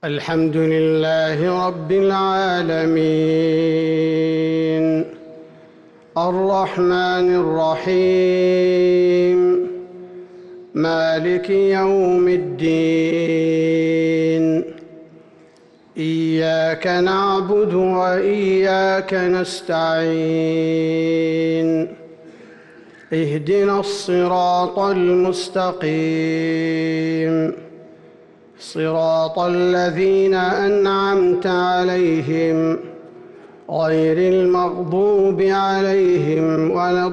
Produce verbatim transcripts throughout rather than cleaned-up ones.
الحمد لله رب العالمين، الرحمن الرحيم، مالك يوم الدين. إياك نعبد وإياك نستعين. اهدنا الصراط المستقيم، صراط الذين أنعمت عليهم غير المغضوب عليهم ولا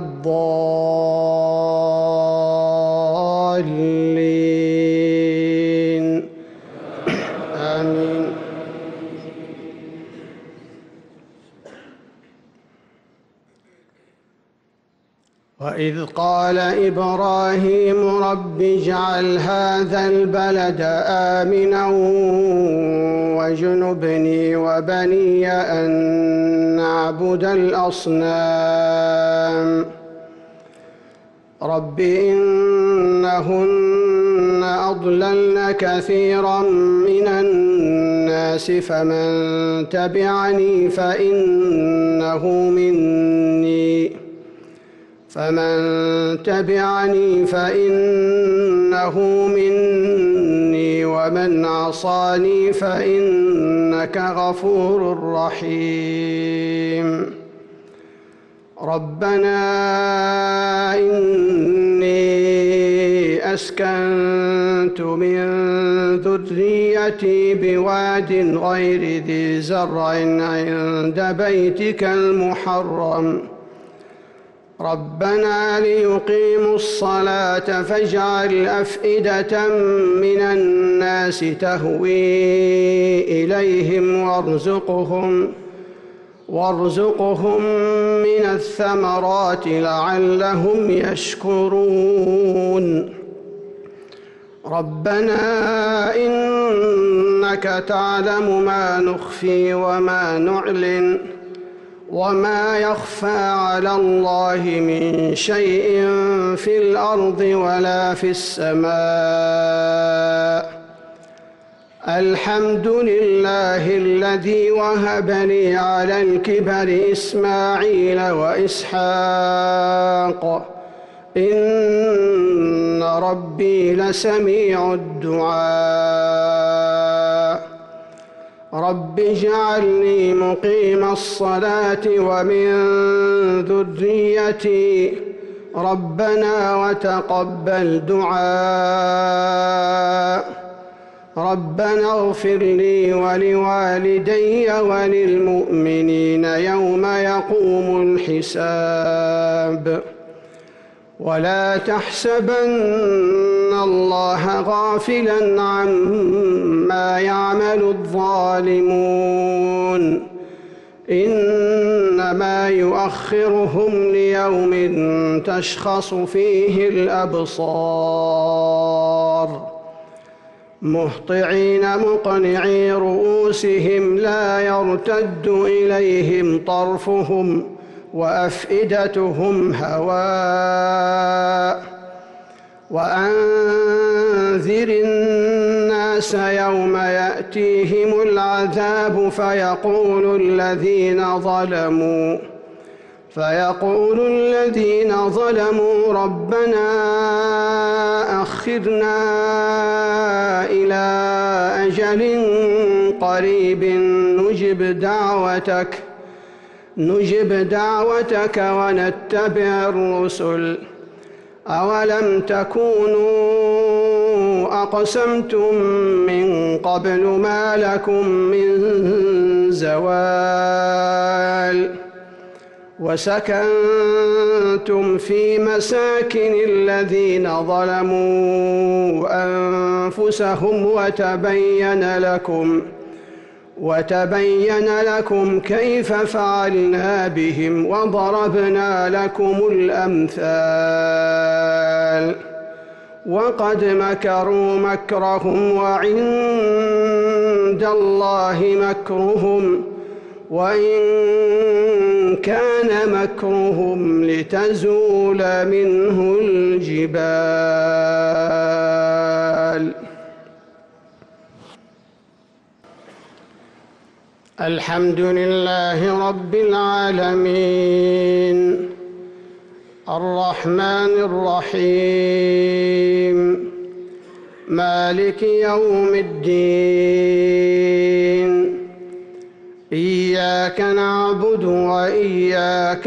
الضالين. آمين. وإذ قال إبراهيم رب اجعل هذا البلد آمنا واجنبني وبني أن نعبد الأصنام. رب إنهن أضللن كثيرا من الناس فمن تبعني فإنه مني فمن تبعني فإنه مني ومن عصاني فإنك غفور رحيم. ربنا إني أسكنت من ذريتي بواد غير ذي زرع عند بيتك المحرم ربنا ليقيموا الصلاة فاجعل أفئدة من الناس تهوي إليهم وارزقهم وارزقهم من الثمرات لعلهم يشكرون. ربنا إنك تعلم ما نخفي وما نعلن وما يخفى على الله من شيء في الأرض ولا في السماء. الحمد لله الذي وهب لي على الكبر إسماعيل وإسحاق إن ربي لسميع الدعاء. رب اجعلني مقيم الصلاة ومن ذريتي ربنا وتقبل دعاء. ربنا اغفر لي ولوالدي وللمؤمنين يوم يقوم الحساب. ولا تحسبن الله غافلا عما يعمل الظالمون إنما يؤخرهم ليوم تشخص فيه الأبصار مهطعين مقنعي رؤوسهم لا يرتد إليهم طرفهم وأفئدتهم هواء. وأنذر الناس يوم يأتيهم العذاب فيقول الذين ظلموا فيقول الذين ظلموا ربنا أخرنا إلى أجل قريب نجب دعوتك نجب دعوتك ونتبع الرسل أولم تكونوا أقسمتم من قبل ما لكم من زوال وسكنتم في مساكن الذين ظلموا أنفسهم وتبين لكم وتبين لكم كيف فعلنا بهم وضربنا لكم الأمثال. وقد مكروا مكرهم وعند الله مكرهم وإن كان مكرهم لتزول منه الجبال. الحمد لله رب العالمين الرحمن الرحيم مالك يوم الدين إياك نعبد وإياك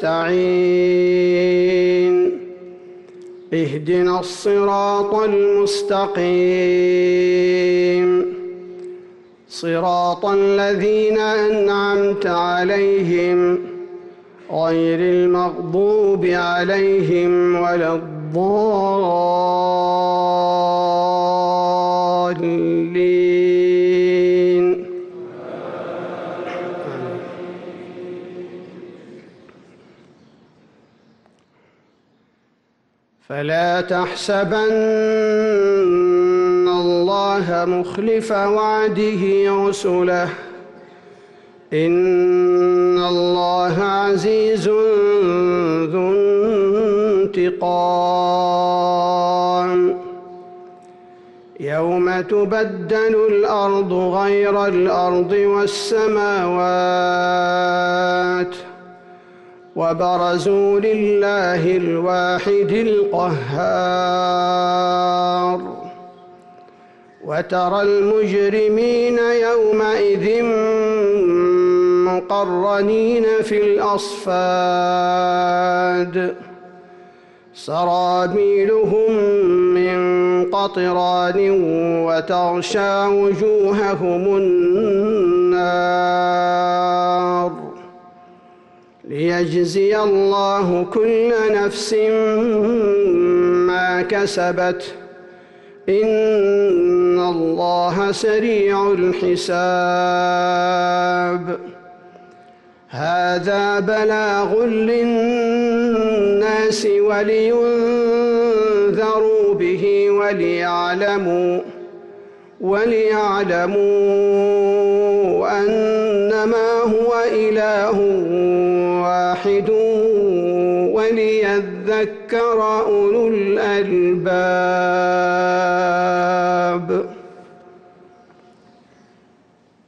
نستعين اهدنا الصراط المستقيم صراط الذين أنعمت عليهم غير المغضوب عليهم ولا الضالين. فلا تحسبن الله مخلف وعده رسله إن الله عزيز ذو انتقام يوم تبدل الأرض غير الأرض والسماوات وبرزوا لله الواحد القهار وترى المجرمين يومئذ مقرنين في الأصفاد سرابيلهم من قطران وتغشى وجوههم النار ليجزي الله كل نفس ما كسبت إن الله سريع الحساب هذا بلاغ للناس ولينذروا به وليعلموا وليعلموا أنما هو إله واحد وليذكر أولو الألباب.